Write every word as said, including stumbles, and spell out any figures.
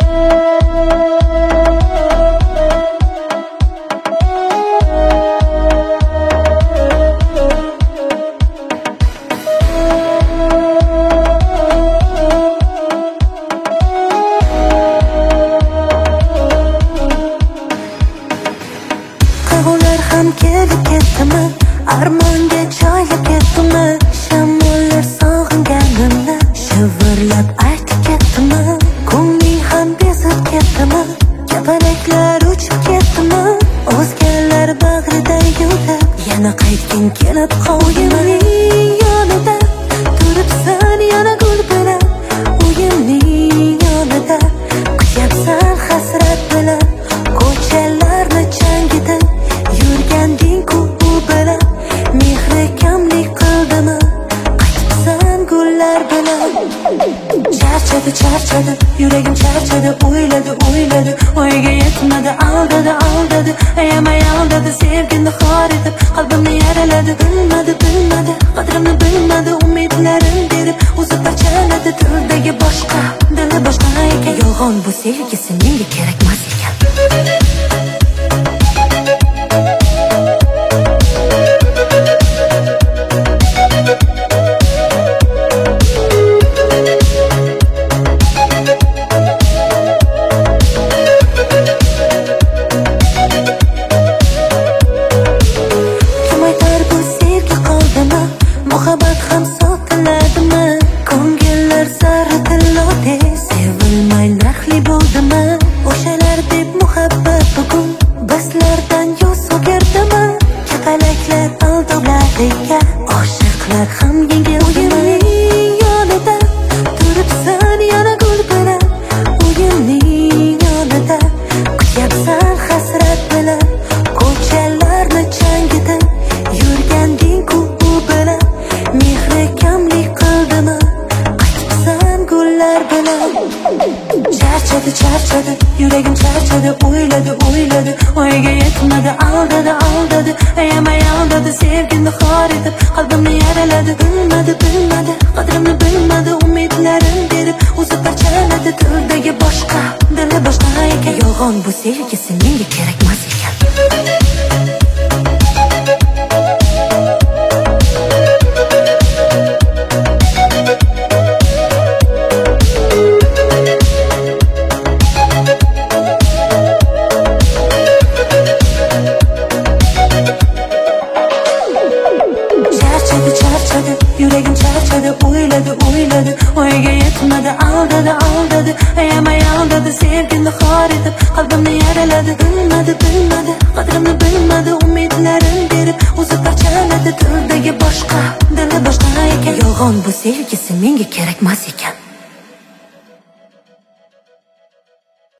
Ham kelib ketdimi, armonga choylab ketdimi, shamollar sog'inganimni shivirlab aytib ketdimi, ko'ngling ham bezib ketdimi, kapalaklar uchib ketdimi, o'zgalar bag'rida yurib, yana qaytging kelib qo'yimning yonida turibsan, yana gul bilan uyimning yonida kutyapsan hasrat bilan ko'chalarni changitib yurganding-ku u bilan mehri kamlik qildimi, qaytibsan gullar bilan. Charchadi, charchadi, yuragim charchadi, o'yladi, o'yladi, o'yiga yetmadi, aldadi, aldadi, ayamay aldadi, sevgini xor etib, qalbimni yaraladi, bilmadi, bilmadi, qadrimni bilmadi, umidlarim berib, o'zi parchaladi, dildagi boshqa, dili boshqa ekan, yolg'on bu sevgisi menga kerakmas ekan. Muhabbat ham sotiladimi, ko'ngillar sari tillote sevilmay narxli bo'ldimi, o'shalar deb muhabbat bugun bizlardan yuz o'girdimi, kapalaklar aldovlariga oshiqlar ham yengil uyimning yonida turibsan, yana gul bilan uyimning yonida kutyapsan hasrat bilan ko'chalarni changitib yurganding-ku u bilan mehri kamlik qildimi, qaytibsan gullar bilan. Charchadi, charchadi, yuragim charchadi, o'yladi, o'yladi, o'yiga yetmadi, aldadi, aldadi, ayamay aldadi, sevgini xor etib, qalbimni yaraladi, bilmadi, bilmadi, qadrimni bilmadi, umidlarim berib, o'zi parchaladi, dildagi boshqa, dili boshqa ekan, yolg'on bu sevgisi menga kerakmas ekan. Yuragim charchadi, o'yladi, o'yladi, o'yiga yetmadi, aldadi, aldadi, ayamay aldadi, sevgini xor etib, qalbimni yaraladi, bilmadi, bilmadi, qadrimni bilmadi, umidlarim berib, o'zi parchaladi, dildagi boshqa, dili boshqa ekan, yolg'on bu sevgisi menga kerakmas ekan.